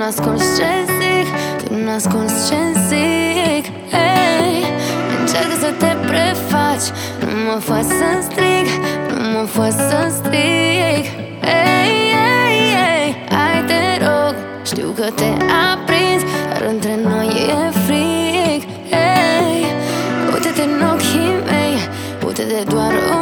n-asculti ce zic, tu n-asculti ce zic. Hey, încearcă să te prefaci, nu mă faci să strig, nu mă faci să strig. Hey, hey, hey, hai te rog, știu că te aprins, dar între noi e frig. Hey, uite-te în ochii mei, uite-te doar